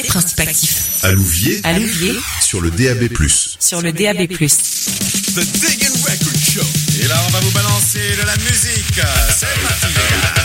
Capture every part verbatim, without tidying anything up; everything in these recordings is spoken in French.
des principes actifs. À Louviers, À Louviers, sur le D A B plus. sur le D A B plus. The Diggin' Record Show. Et là, on va vous balancer de la musique. C'est parti, les gars.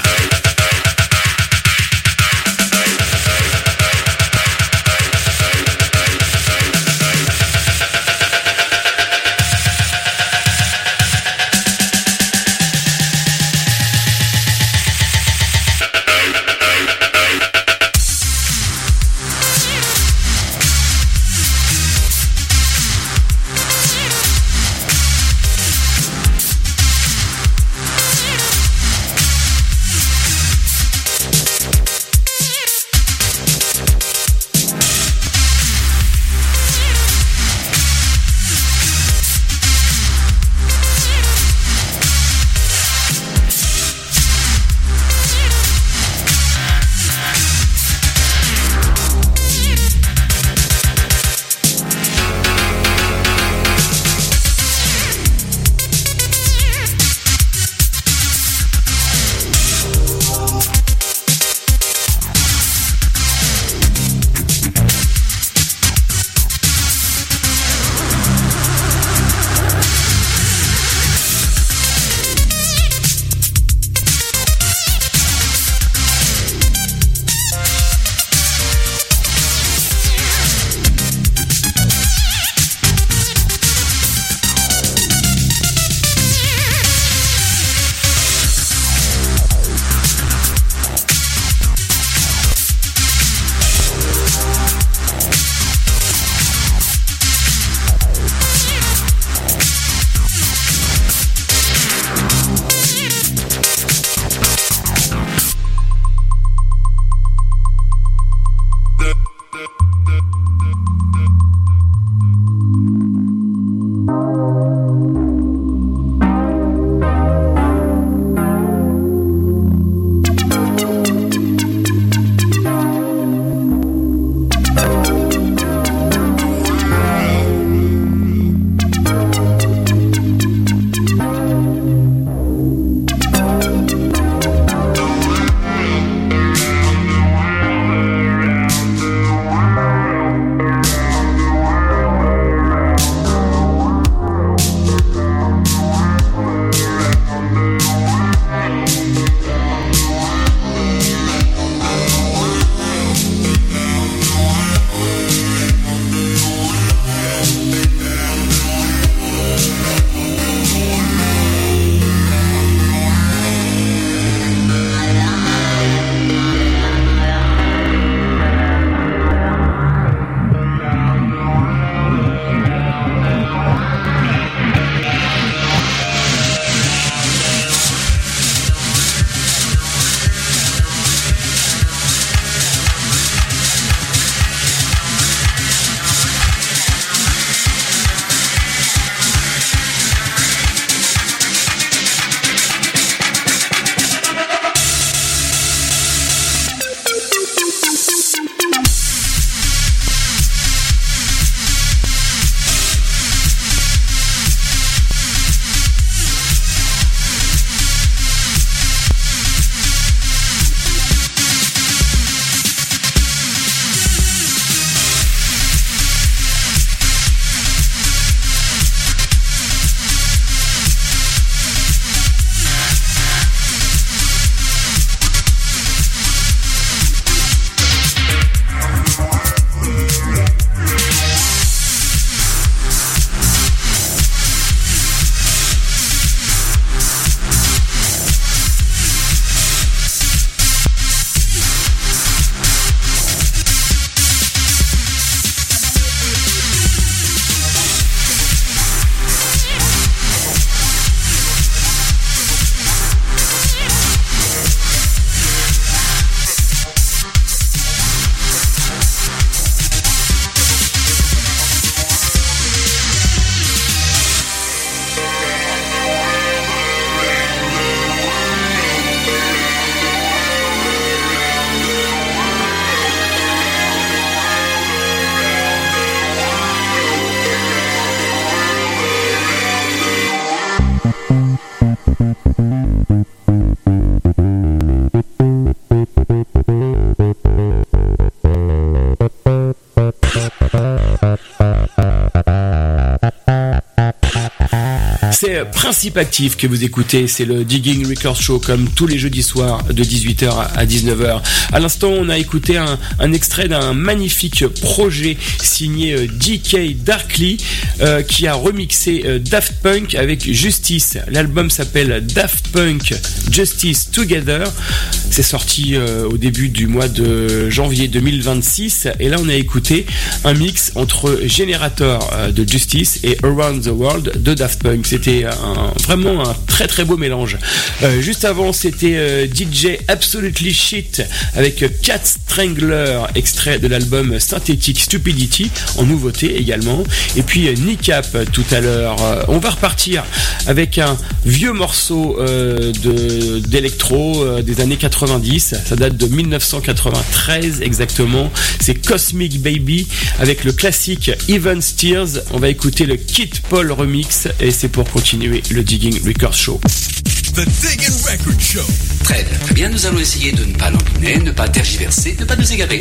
c'est Principe Actif que vous écoutez, c'est le Digging Record Show comme tous les jeudis soirs de dix-huit heures à dix-neuf heures. À l'instant, on a écouté un, un extrait d'un magnifique projet signé euh, D K Darkly euh, qui a remixé euh, Daft Punk avec Justice. L'album s'appelle Daft Punk Justice Together. C'est sorti euh, au début du mois de janvier deux mille vingt-six et là on a écouté un mix entre Generator euh, de Justice et Around the World de Daft Punk. C'était un, vraiment un très très beau mélange. Euh, juste avant c'était euh, D J Absolutely Shit avec Cat Strangler, extrait de l'album Synthetic Stupidity en nouveauté également. Et puis euh, Nickap tout à l'heure. Euh, on va repartir avec un vieux morceau euh, de, d'électro euh, des années quatre-vingt-dix. Ça date de mille neuf cent quatre-vingt-treize exactement. C'est Cosmic Baby avec le classique Even Steers. On va écouter le Kid Paul remix et c'est pour continuer le Digging Record Show. The Digging Record Show. Très bien, très bien. Nous allons essayer de ne pas l'embiner, ne pas tergiverser, ne pas nous égarer.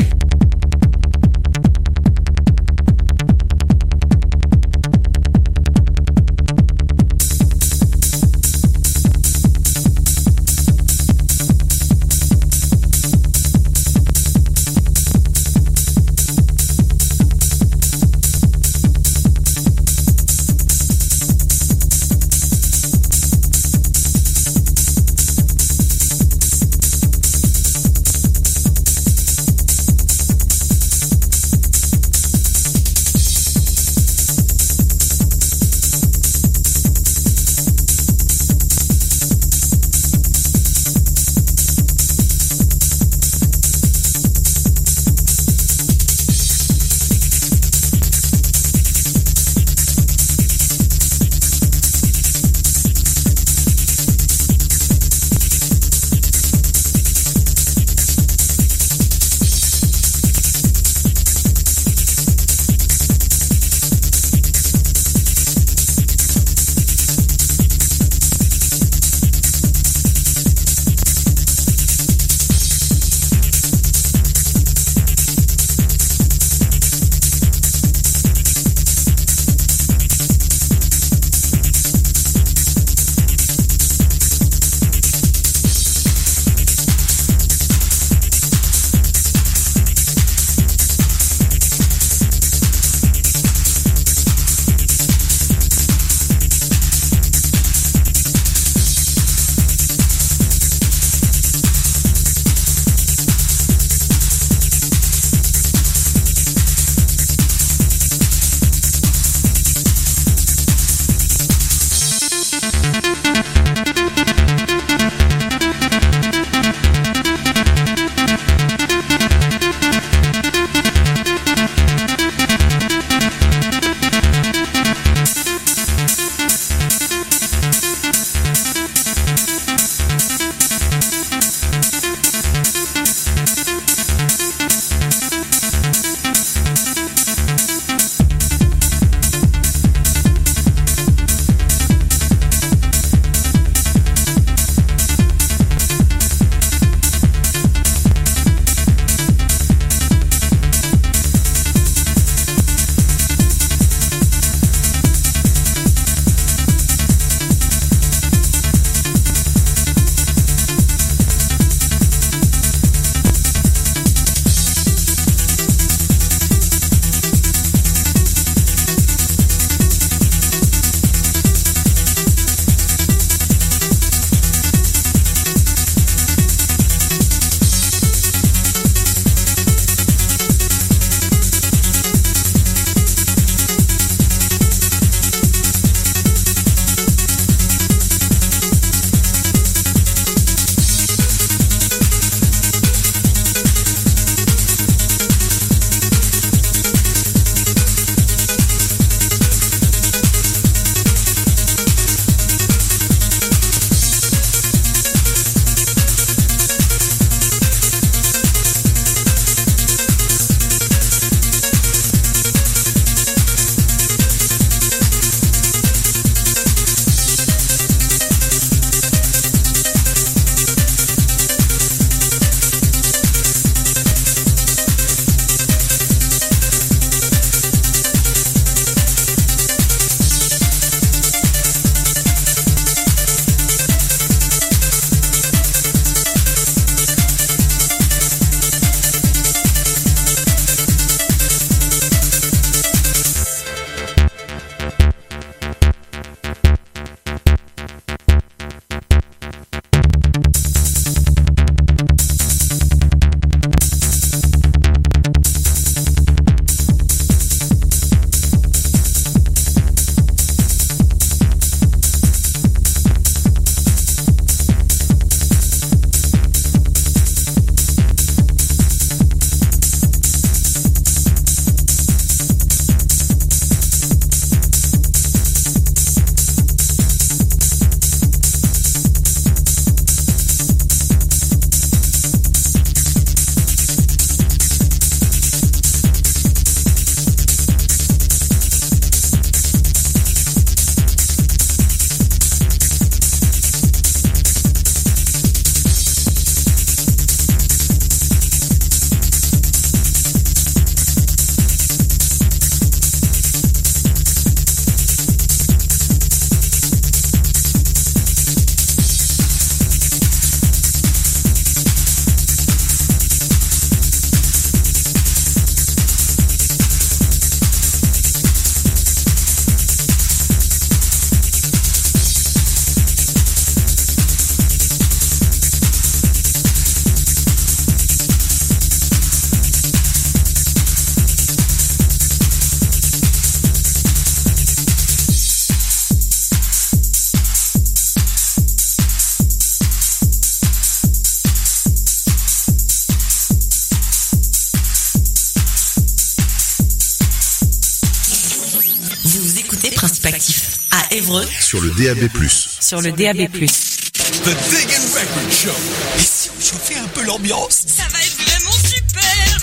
Perspectif à Évreux Sur le D A B plus. sur le D A B plus. The Diggin' Record Show. Et si on chauffait un peu l'ambiance? Ça va être vraiment super.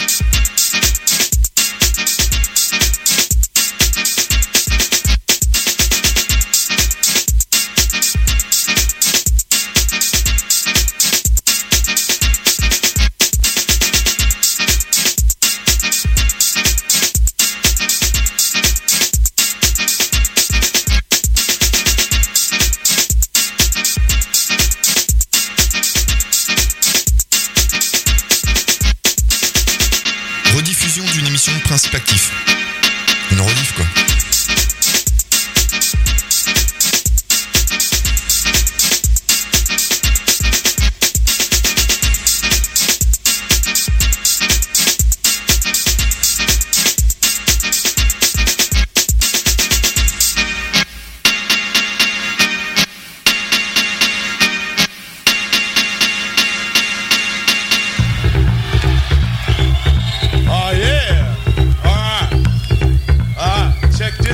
Rediffusion d'une émission de Principe Actif. Une rediff quoi. Oh yeah! All right. All right. Check this.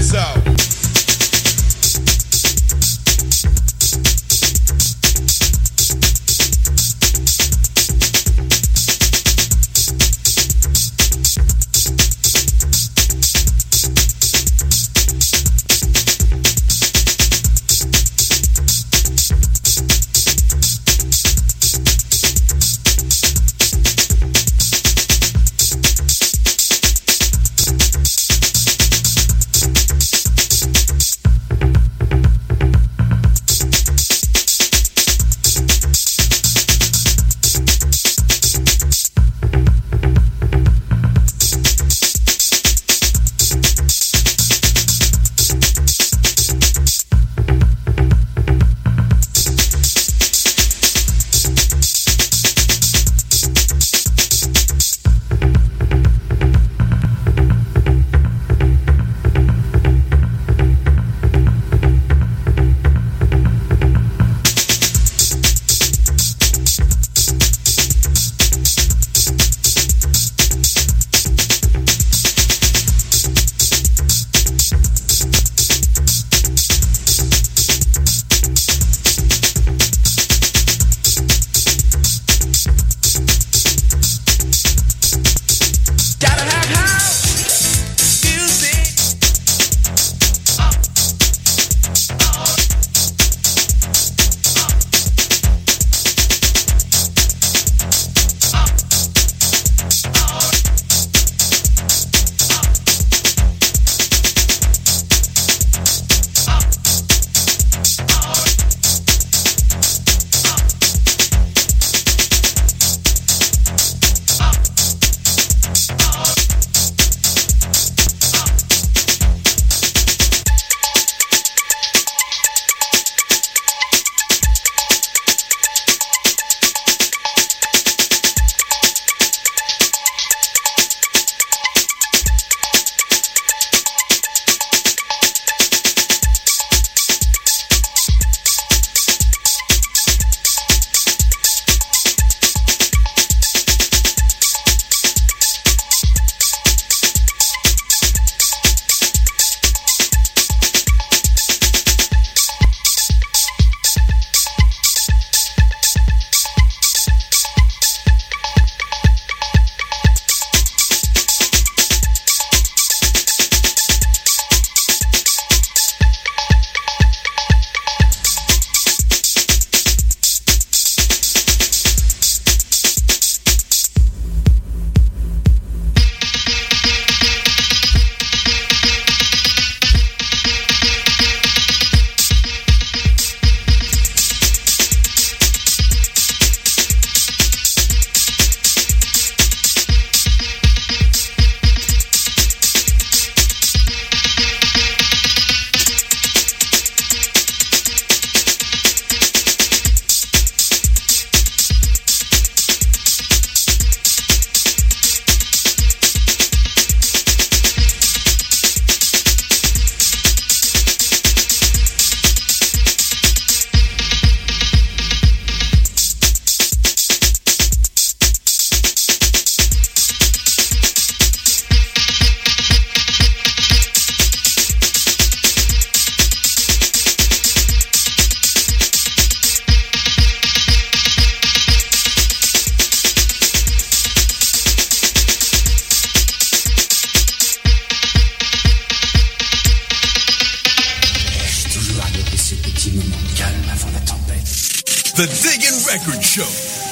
The Diggin' Record Show.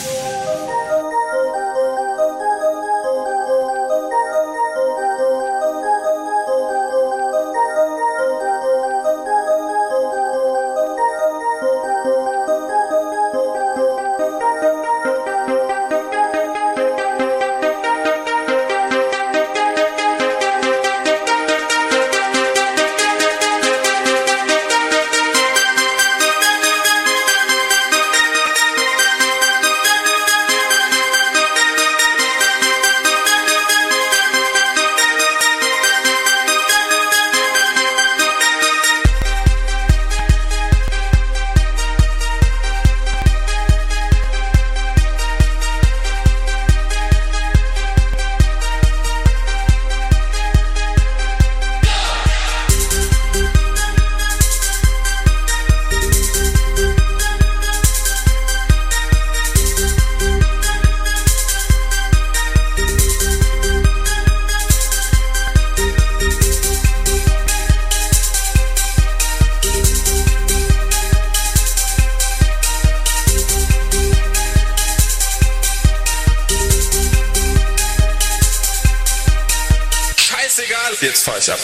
Jetzt fahr ich ab.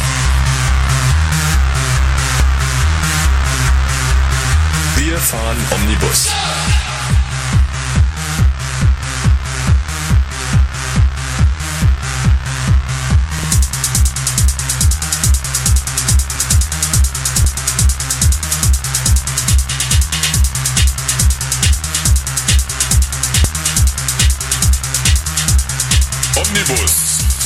Wir fahren Omnibus. Omnibus.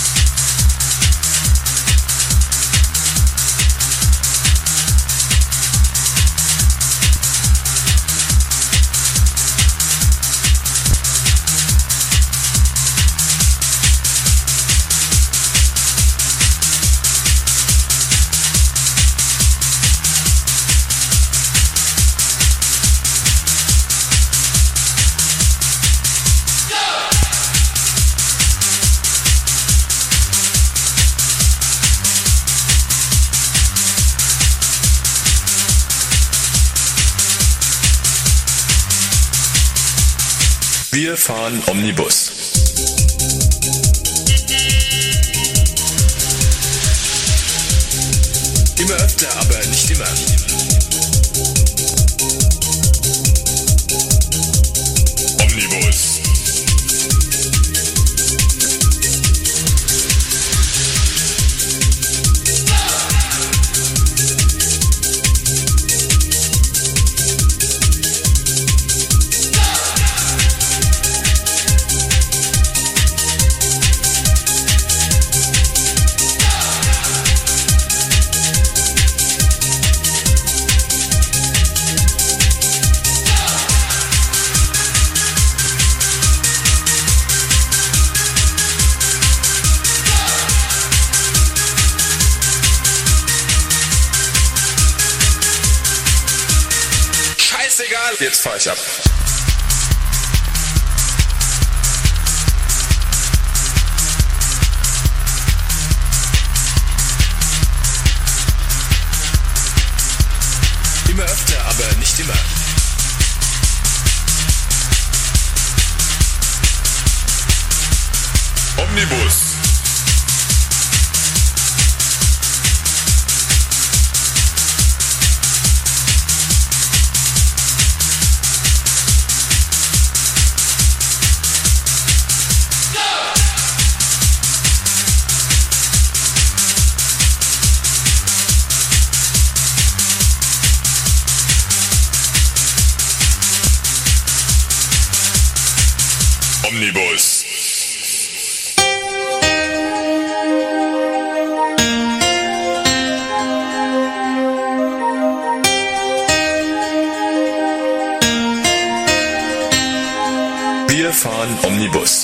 Wir fahren Omnibus. Immer öfter, aber nicht immer. Omnibus. Jetzt fahr ich ab. Immer öfter, aber nicht immer. Omnibus. Omnibus. Wir fahren Omnibus.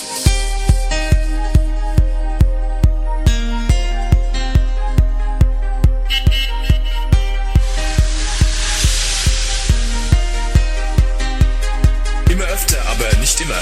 Immer öfter, aber nicht immer.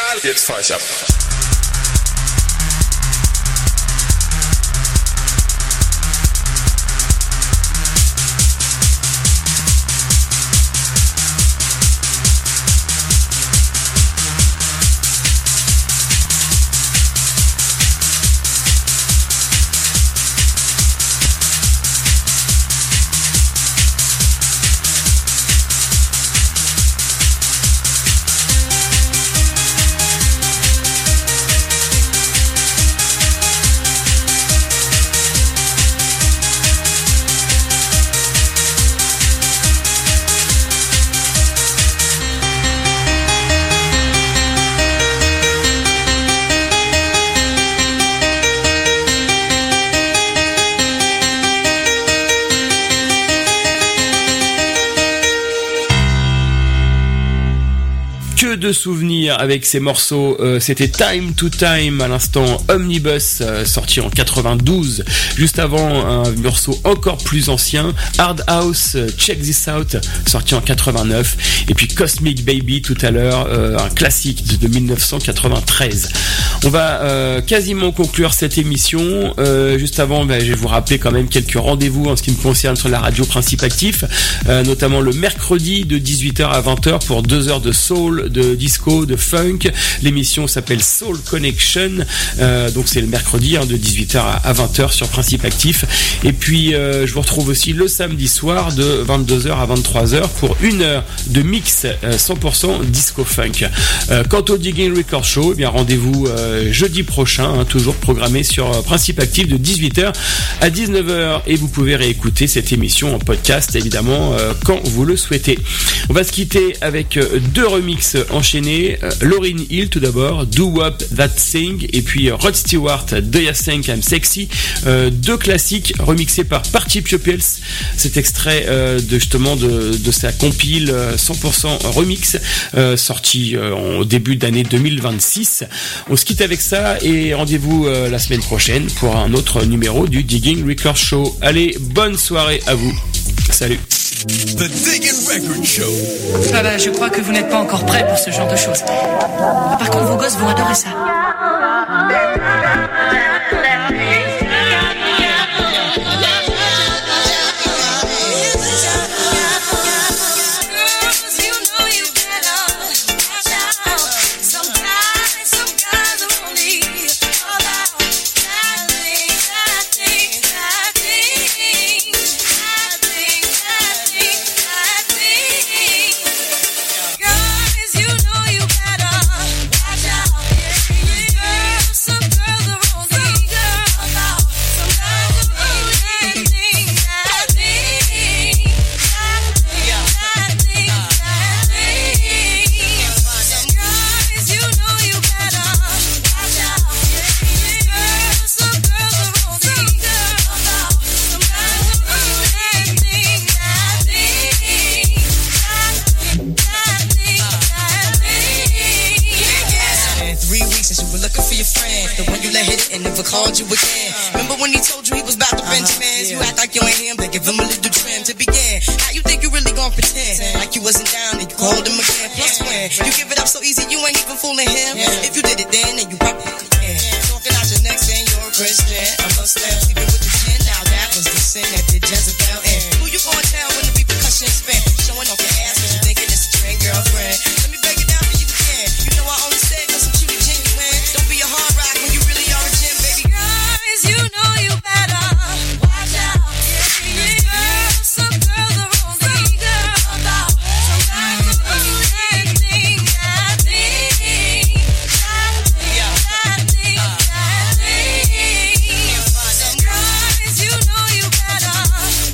egal, jetzt fahr ich ab. De souvenirs avec ces morceaux, euh, c'était Time to Time à l'instant, Omnibus euh, sorti en quatre-vingt-douze, juste avant un morceau encore plus ancien, Hard House, euh, Check This Out sorti en quatre-vingt-neuf, et puis Cosmic Baby tout à l'heure, euh, un classique de, de dix-neuf cent quatre-vingt-treize. On va euh, quasiment conclure cette émission. Euh, juste avant, ben, je vais vous rappeler quand même quelques rendez-vous en ce qui me concerne sur la radio Principe Actif, euh, notamment le mercredi de dix-huit heures à vingt heures pour deux heures de soul, de disco, de funk. L'émission s'appelle Soul Connection, euh, donc c'est le mercredi hein, de dix-huit heures à vingt heures sur Principe Actif. Et puis euh, je vous retrouve aussi le samedi soir de vingt-deux heures à vingt-trois heures pour une heure de mix euh, cent pour cent disco funk. Euh, quant au Digging Record Show, eh bien rendez-vous euh, jeudi prochain, hein, toujours programmé sur euh, Principe Actif de dix-huit heures à dix-neuf heures, et vous pouvez réécouter cette émission en podcast évidemment euh, quand vous le souhaitez. On va se quitter avec euh, deux remixes enchaînés, euh, Lauryn Hill tout d'abord, Do Wop That Thing, et puis euh, Rod Stewart, Do Ya Think I'm Sexy, euh, deux classiques remixés par Party Pupils. Cet extrait euh, de justement de, de sa compile euh, cent pour cent remix euh, sorti euh, au début d'année deux mille vingt-six. On se quitte avec ça et rendez-vous euh, la semaine prochaine pour un autre numéro du Digging Record Show. Allez, bonne soirée à vous. Salut. The Digging Record Show. Ah bah, je crois que vous n'êtes pas encore prêts pour ce genre de choses. Par contre, vos gosses vont adorer ça. Called you again. Remember when he told you he was about to Benjamin? You act like you ain't him, they give him a little trim to begin. How you think you really gonna pretend like you wasn't down and you called him again? Plus when you give it up so easy, you ain't even fooling him. If you did it then, then you probably can. Talking out your neck saying you're a Christian, a Muslim, sleeping with the sin. Now that was the sin that did Jezebel in. Who you gonna tell when the repercussions spin? Showing off your ass cause you thinking it's a trend, girlfriend. Let me break it down for you again. You know I only said cause I'm truly genuine. Don't be a hard rock when you really are a gym, baby. You know you better watch out. Yeah, girls, some girls are on some girls about some guys are doing that thing, that thing, that thing, that thing, that thing. Some guys, you know you better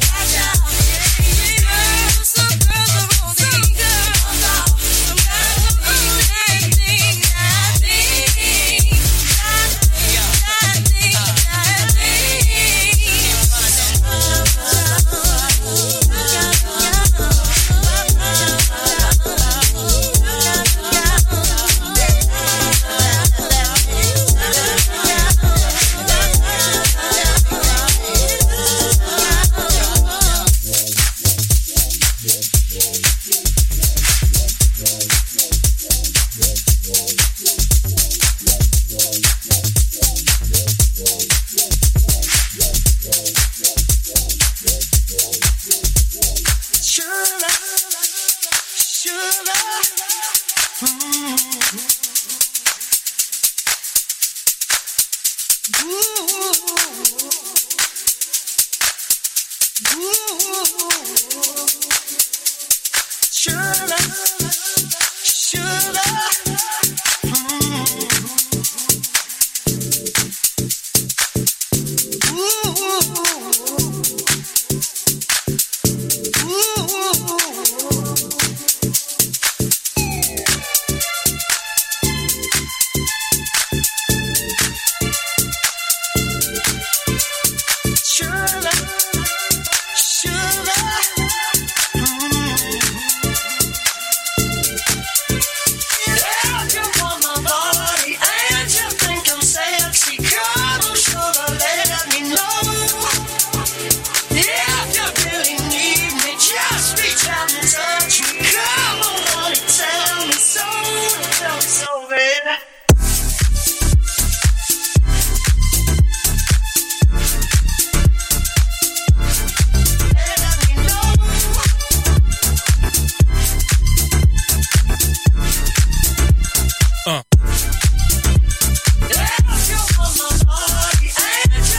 Ooh,